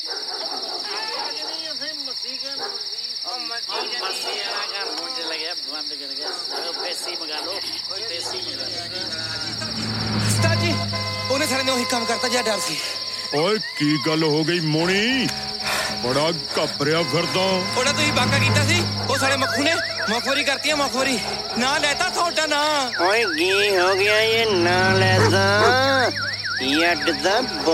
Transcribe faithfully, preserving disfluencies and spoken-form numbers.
ਉਸਤਾਦ ਜੀ ਉਹਨੇ ਸਾਰੇ ਨੇ ਉਹੀ ਕੰਮ ਕਰਤਾ ਜਿਹਾ ਡਰ ਸੀ। ਓਏ ਕੀ ਗੱਲ ਹੋ ਗਈ ਮੋਣੀ? ਬੜਾ ਘਬਰਿਆ ਫਿਰਦਾ। ਉਹਦਾ ਤੁਸੀਂ ਬਾਕਾ ਕੀਤਾ ਸੀ, ਉਹ ਸਾਰੇ ਮੱਖੂ ਨੇ ਮਖੌਰੀ ਕਰਤੀ ਹੈ। ਮਖੌਰੀ ਨਾ ਲੈਤਾ ਤੁਹਾਡਾ ਨਾ। ਓਏ ਕੀ ਹੋ ਗਿਆ ਇਹ ਨਾ ਲੈਦਾ? ਯੱਡ ਦਾ